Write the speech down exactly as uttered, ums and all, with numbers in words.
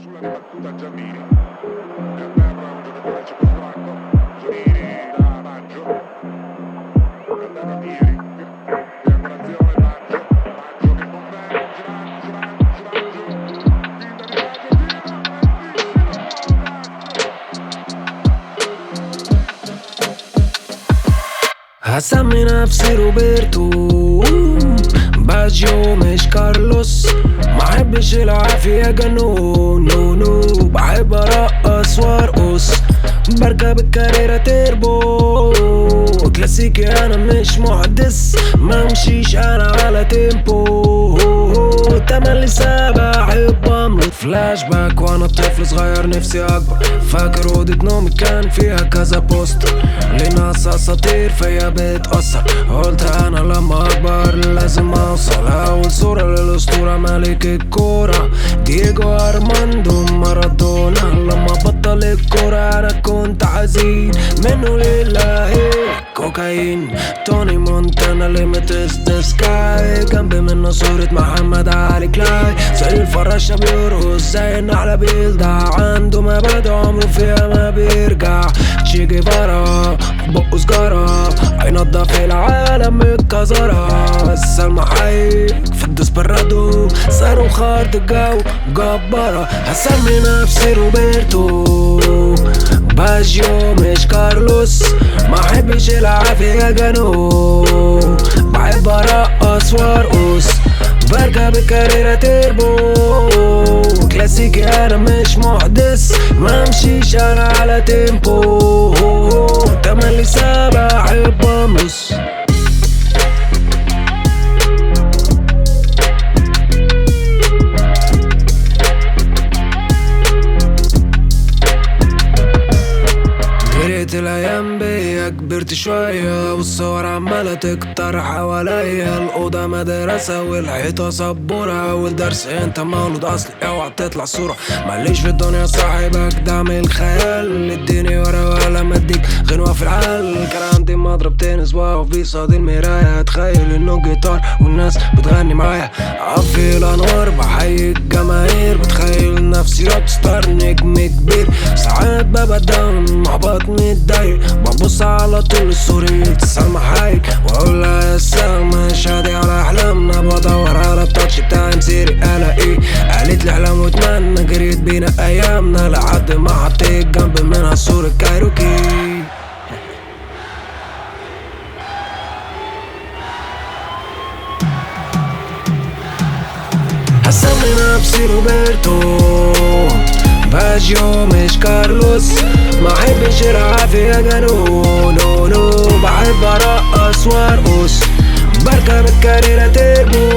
sulla ribattuta Giannini e a terra un giocatore c'è contratto Giannini da Baggio a terra Pieri triangolazione Baggio Baggio che converge Baggio Baggio Baggio finta di Baggio هسمي نفسي روبرتو باجيو مش كارلوس محبش العافية جنون نو نو بحب ارقص وارقص بركب الكاريرة تربو كلاسيكي انا مش محدث ممشيش انا على تيمبو تملي سابع احب امرض فلاش باك وانا طفل صغير نفسي اكبر فاكر اوضة نومي كان فيها كذا بوستر لناس اساطير فيا بتأثر قلت انا لما اكبر لازم اوصل اول صورة للاسطورة ملك الكورة دييجو ارماندو مارادونا لما بطل الكورة انا كنت حزين منه لله كوكايين توني مونتانا ليميتس ذا سكاي جنبي منه صورة محمد علي كلاي زي الفراشة بيرقص زي النحلة بيلدع عنده مبادئ عمره فيها ما بيرجع تشي جيفارا بقه سجارة هينضف العالم من الكزارة السلمى حي في الدسبرادو صاروخ ارض الجو جبارة هسمي نفسي روبرتو باجيو مش كارلوس محبش العافية جنون بحب ارقص وارقص بركب الكاريرة تربو كلاسيكي انا مش محدث ممشيش انا على تيمبو تملي سابع احب امرس الايام بيا كبرت شوية والصور عمالة تكتر حواليا الأوضة مدرسة والحيطة سبورة والدرس انت مولود اصلي اوعى تطلع صورة ماليش في الدنيا صاحبك دعم الخيال اديني ورا ولا مديك غنوة في العال كان عندي مضرب تنس واقف بيصاد المراية اتخيل انه جيتار والناس بتغني معايا اقفل الانوار بحيي الجماهير بتخيل نفسي روك ستار نجم كبير ساعات ببقى داون محبط متضايق ببص على طول الصورة سلمى حايك واقول لها يا سلمى شادي على احلامنا بدور على التاتش بتاعي مسيري الاقيه قالت لي احلام واتمنى جريت بينا ايامنا لحد ما حطيت جنب منها صورة كايروكي هسمي نفسي روبرتو باجيو مش كارلوس محبش العافية جنون نو نو بحب ارقص وارقص بركب الكاريرة تربو